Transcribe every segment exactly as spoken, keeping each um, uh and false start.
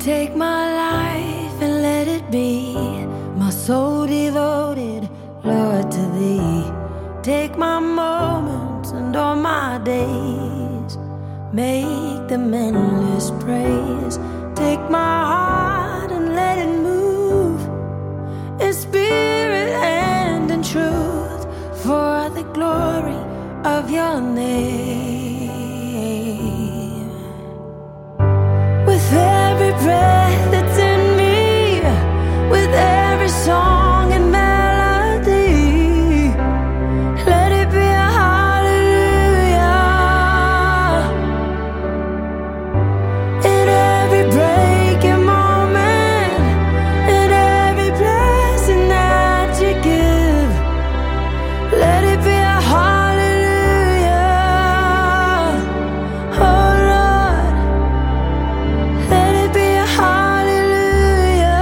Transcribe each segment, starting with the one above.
Take my life and let it be my soul devoted, Lord, to Thee. Take my moments and all my days, make them endless praise. Take my heart and let it move in spirit and in truth, for the glory of Your name. With every breath that's in me, with every song and melody, let it be a hallelujah. In every breaking moment, in every blessing that You give, let it be a hallelujah. Oh Lord, let it be a hallelujah.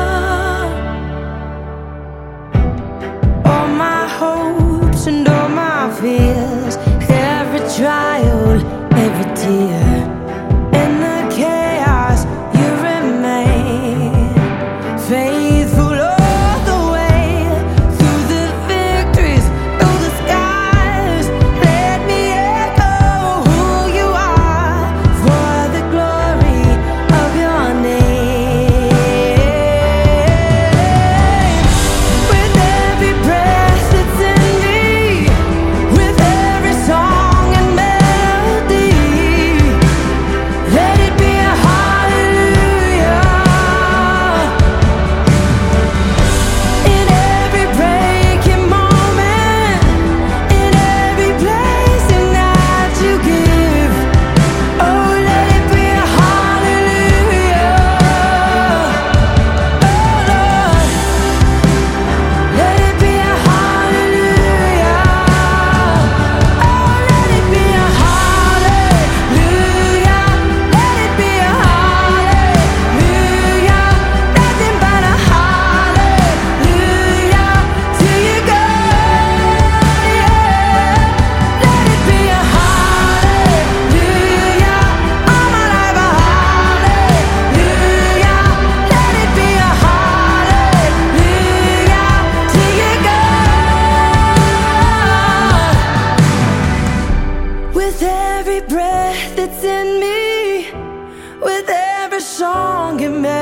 All my hopes and all my fears, every trial, every tear, in the chaos You remain faithful all the way, through the victories, through the skies. Let me echo who You are, for the glory of Your name. With every breath that's in me, with every song and melody, let it be a hallelujah. In every breaking moment, in every blessing that You give, oh, let it be a hallelujah. Oh Lord, let it be a hallelujah. Oh, let it be a hallelujah. Let it be a hallelujah. Nothing but a hallelujah till You go. Yeah. Let it be a hallelujah. All my life a hallelujah. Let it be a hallelujah till You go. With every breath that's in me, with every song and melody,